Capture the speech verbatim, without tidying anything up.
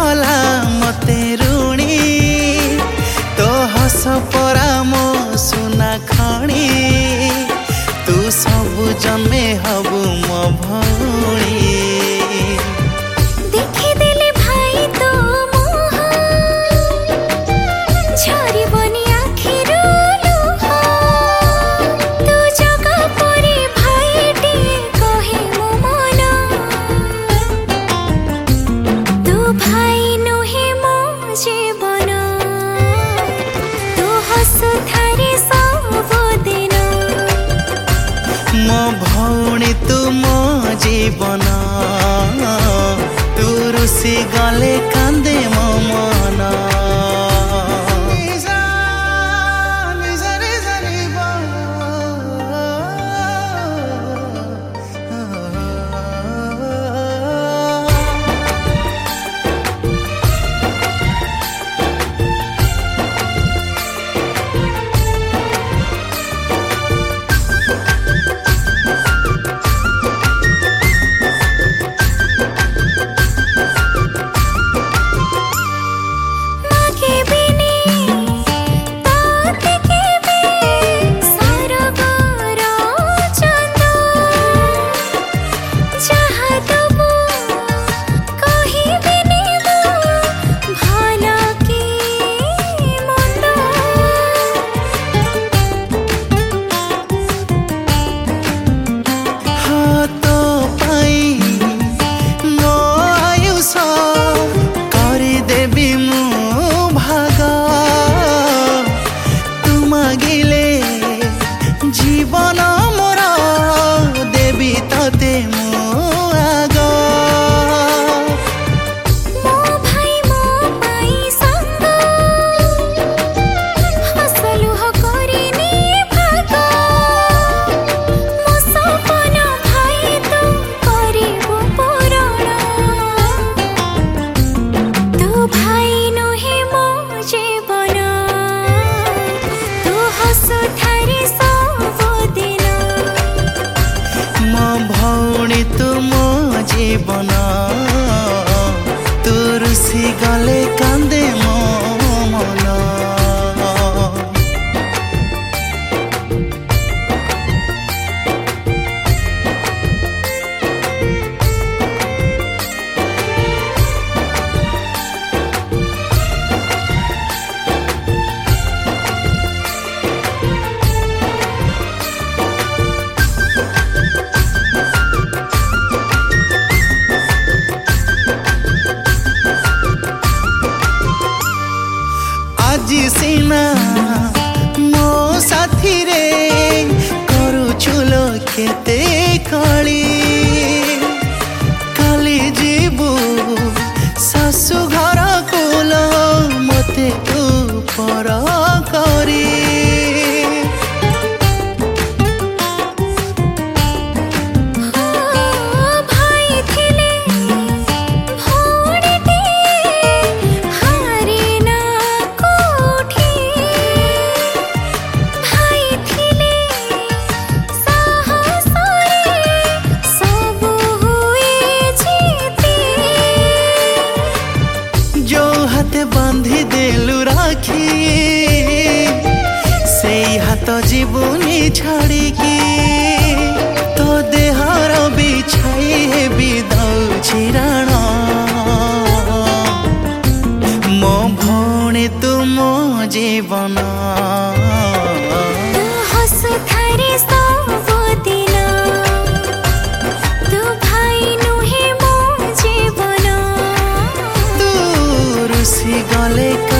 कला मते ऋणी तो हस परा मो सुना खणी तू सबु जन्मे हबु मो भौणी देखी देले भाई तो मोह झरी बनी आखिरु लुह तू जगा परे भाई टी कहे मो मन तू भाई नुहे मो जीवन तू हसु थारे सब दिन मो भौणी तू मो जीवन तू रुसी गले कांदे मो मन जीवन मोर देवी तते मो आग मो भाई मो पाई संग हसलुह करिनी भाग मो सपन भाई तू करिबु पूरण तू भाई नुहे मो जीवन तू हसु थारे भौणी तू मो जीवन तू रुसी गले कांदे मो मन আজি সিনা মো সাথী রে করুছুল কেতে কলি কালি জীবু শাশু ঘর কুল মতে উপর করি बांधी देलु राखी से हाथ जीवनी छाड़ी की तो देहर बिछाई हेबी दौछि राण मो भौणी तू मो जीवन तू हसु थारे सब दिन तू भाई नुहे मो जीवन तू रुसी गले